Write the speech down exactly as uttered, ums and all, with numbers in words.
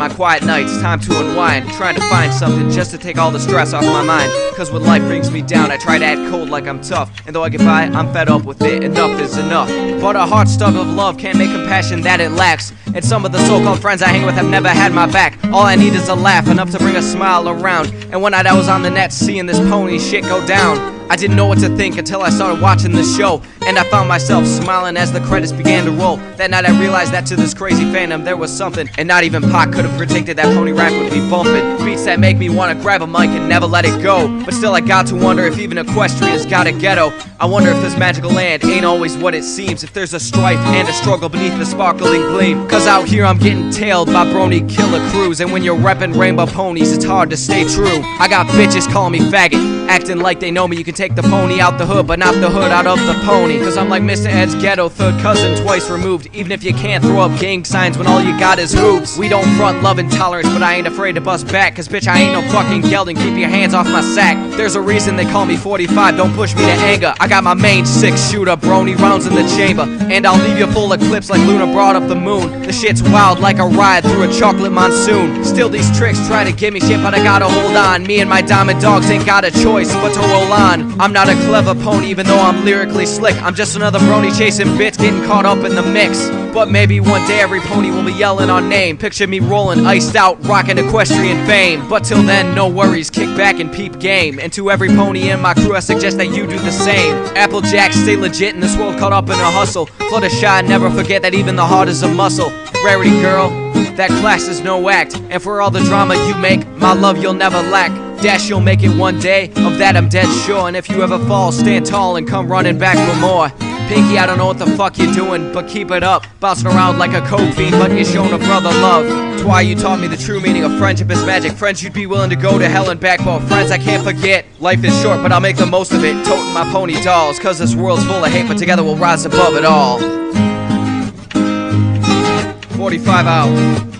my quiet nights, time to unwind, trying to find something just to take all the stress off my mind. Cause when life brings me down, I try to act cold like I'm tough, and though I get by, I'm fed up with it. Enough is enough. But a heart starved of love can't make compassion that it lacks, and some of the so-called friends I hang with have never had my back. All I need is a laugh, enough to bring a smile around. And one night I was on the net seeing this pony shit go down. I didn't know what to think until I started watching the show, and I found myself smiling as the credits began to roll. That night I realized that to this crazy fandom there was something, and not even Pac could have predicted that pony rap would be bumping. Beats that make me want to grab a mic and never let it go. But still I got to wonder if even Equestria's got a ghetto. I wonder if this magical land ain't always what it seems, if there's a strife and a struggle beneath the sparkling gleam. Cause out here I'm getting tailed by brony killer crews, and when you're reppin' rainbow ponies it's hard to stay true. I got bitches calling me faggot, acting like they know me. You can take the pony out the hood, but not the hood out of the pony. Cause I'm like Mister Ed's ghetto third cousin twice removed, even if you can't throw up gang signs when all you got is hoops. We don't front love and tolerance, but I ain't afraid to bust back, cause bitch I ain't no fucking gelding, keep your hands off my sack. There's a reason they call me forty-five, don't push me to anger. I got my main six shooter, brony rounds in the chamber, and I'll leave you full of clips like Luna brought up the moon. The shit's wild like a ride through a chocolate monsoon. Still these tricks try to give me shit, but I gotta hold on. Me and my diamond dogs ain't got a choice but to roll on. I'm not a clever pony even though I'm lyrically slick, I'm just another brony chasing bits, getting caught up in the mix. But maybe one day every pony will be yelling our name. Picture me rolling, iced out, rocking equestrian fame. But till then, no worries, kick back and peep game. And to every pony in my crew I suggest that you do the same. Applejack, stay legit in this world caught up in a hustle. Fluttershy, never forget that even the heart is a muscle. Rarity girl, that class is no act, and for all the drama you make, my love you'll never lack. Dash, you'll make it one day, of that I'm dead sure. And if you ever fall, stand tall and come running back for more. Pinky, I don't know what the fuck you're doing, but keep it up. Bouncing around like a coke fiend, but you're showing a brother love. That's why you taught me the true meaning of friendship is magic. Friends you'd be willing to go to hell and back for. Friends I can't forget. Life is short, but I'll make the most of it. Toting my pony dolls, cause this world's full of hate, but together we'll rise above it all. forty-five out.